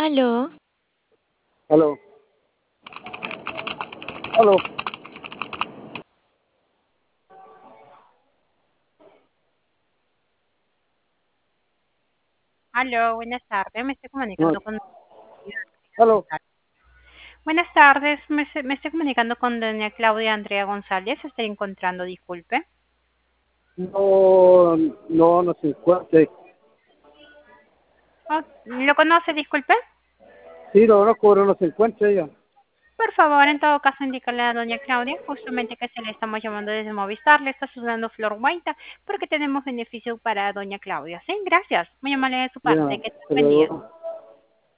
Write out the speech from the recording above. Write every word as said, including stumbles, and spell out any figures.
Aló. Aló. Aló. Aló, buenas tardes. Me estoy No. comunicando con. Aló. Buenas tardes. Me, se- me estoy comunicando con doña Claudia Andrea González. Estoy encontrando, disculpe. No, no, no se encuentra. Oh, ¿lo conoce, disculpe? Sí, lo conozco, pero no se encuentra ella. Por favor, en todo caso, indicarle a doña Claudia justamente que se le estamos llamando desde Movistar. Le está ayudando Flor Guaita porque tenemos beneficio para doña Claudia. Sí, gracias. Muy amable de su parte. Ya, Que tenga buen día. pero